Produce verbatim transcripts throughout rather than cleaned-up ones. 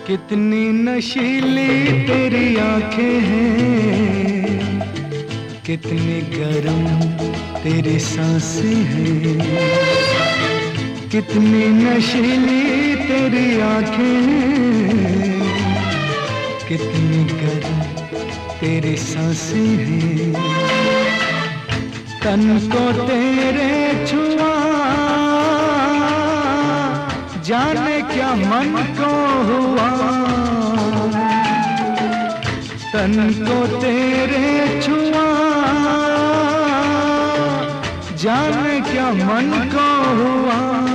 कितनी नशीली तेरी आंखें हैं, कितनी गर्म तेरी सांसें हैं। कितनी नशीली तेरी आंखें हैं, कितनी गर्म तेरी सांसें हैं। तन को तेरे छुआ जाने क्या मन को हुआ। तन को तेरे छुआ जाने क्या मन को हुआ।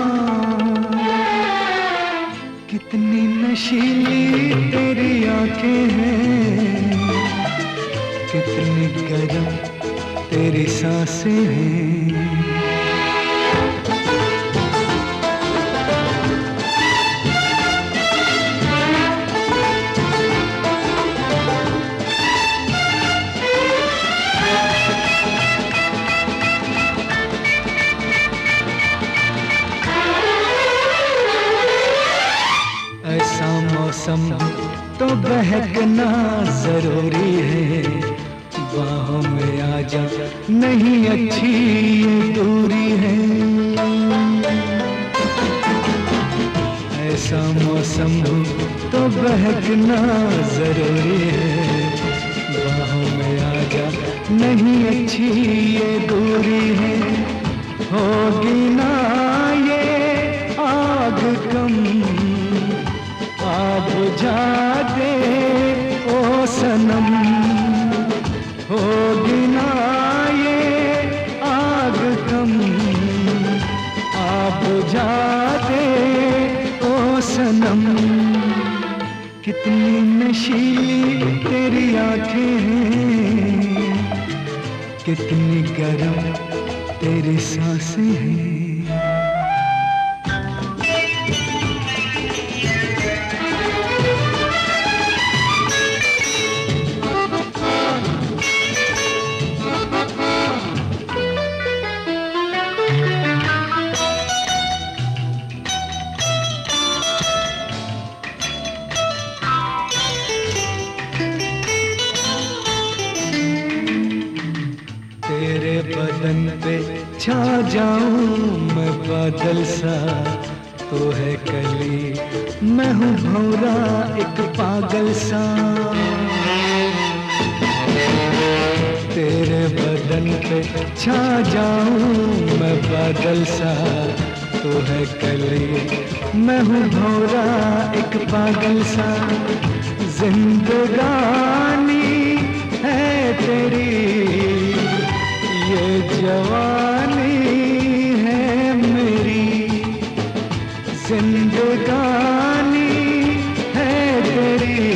कितनी नशीली तेरी आंखें हैं, कितनी गर्म तेरी सांसें हैं। ऐसा मौसम तो बहकना जरूरी है, बाहों में आजा नहीं अच्छी ये दूरी है। ऐसा मौसम तो बहकना जरूरी है, बाहों में आजा नहीं अच्छी ये दूरी है। होगी ना ये आग कम, आग बुझा दे ओ सनम। होगी ना ये आग कम, आग बुझा दे ओ सनम। कितनी नशीली तेरी आंखें हैं, कितनी गर्म तेरी सांसें हैं। तेरे बदन पे छा जाऊं मैं बादल सा, तो है कली मैं हूँ भौरा एक पागल सा। तेरे बदन पे छा जाऊं मैं बादल सा, तो है कली मैं हूँ भौरा एक पागल सा। जिंदगानी है तेरी ये जवानी है मेरी, जिंदगानी है तेरी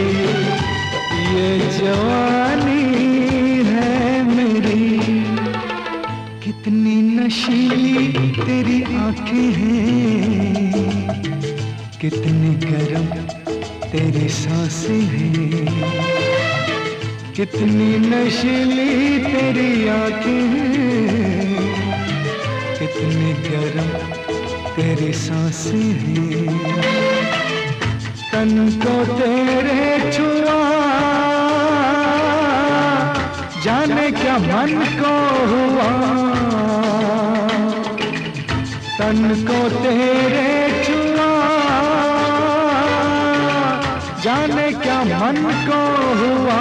ये जवानी है मेरी। कितनी नशीली तेरी आंखें हैं, कितनी गर्म तेरी सांसें हैं। कितनी नशीली तेरी आंखें हैं, कितनी गर्म तेरी सांसें हैं। तन को तेरे छुआ जाने क्या मन को हुआ। तन को तेरे छुआ जाने क्या मन को हुआ।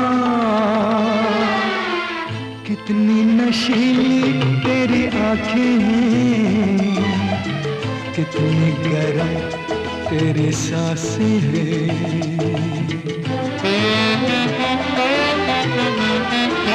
कितनी नशीली तेरी आंखें हैं, कितनी गर्म तेरी सांसें हैं।